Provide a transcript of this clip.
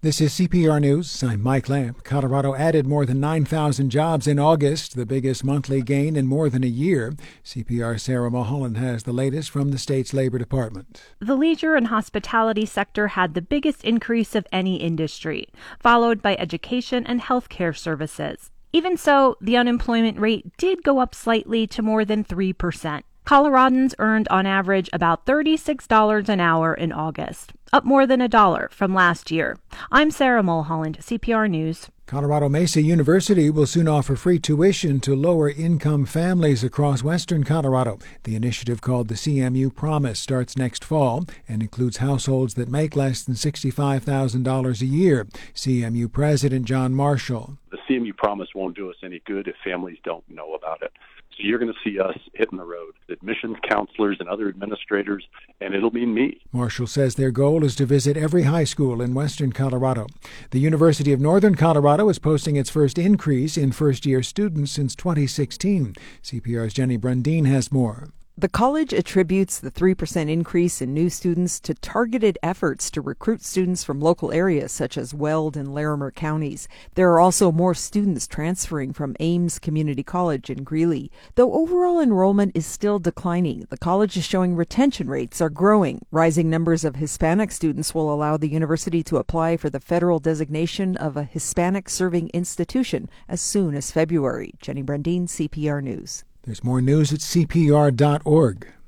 This is CPR News. I'm Mike Lamb. Colorado added more than 9,000 jobs in August, the biggest monthly gain in more than a year. CPR's Sarah Mulholland has the latest from the state's Labor Department. The leisure and hospitality sector had the biggest increase of any industry, followed by education and healthcare services. Even so, the unemployment rate did go up slightly to more than 3%. Coloradans earned on average about $36 an hour in August, up more than $1 from last year. I'm Sarah Mulholland, CPR News. Colorado Mesa University will soon offer free tuition to lower-income families across western Colorado. The initiative, called the CMU Promise, starts next fall and includes households that make less than $65,000 a year. CMU President John Marshall. The CMU Promise won't do us any good if families don't know about it. So you're going to see us hitting the road, admissions counselors and other administrators, and it'll mean me. Marshall says their goal is to visit every high school in western Colorado. The University of Northern Colorado is posting its first increase in first-year students since 2016. CPR's Jenny Brundin has more. The college attributes the 3% increase in new students to targeted efforts to recruit students from local areas such as Weld and Larimer counties. There are also more students transferring from Ames Community College in Greeley. Though overall enrollment is still declining, the college is showing retention rates are growing. Rising numbers of Hispanic students will allow the university to apply for the federal designation of a Hispanic serving institution as soon as February. Jenny Brundin, CPR News. There's more news at CPR.org.